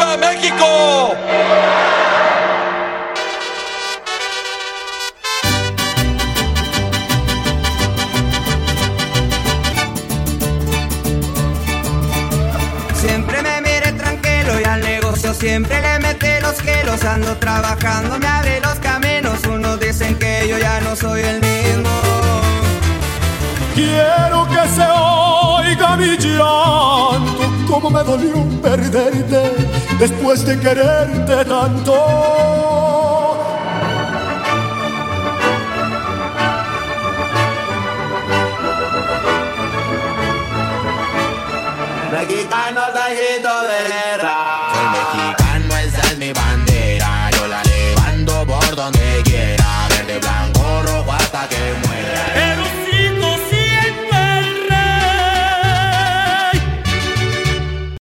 ¡Viva México! Siempre me mire tranquilo y al negocio siempre le mete los kilos. Ando trabajando, me abre los caminos. Unos dicen que yo ya no soy el mismo. Quiero que se oiga mi llanto, como me dolió perderte después de quererte tanto. Mexicano está grito de guerra. Soy mexicano, esa es mi bandera. Yo la levanto por donde quiera. Verde, blanco, rojo hasta que muera.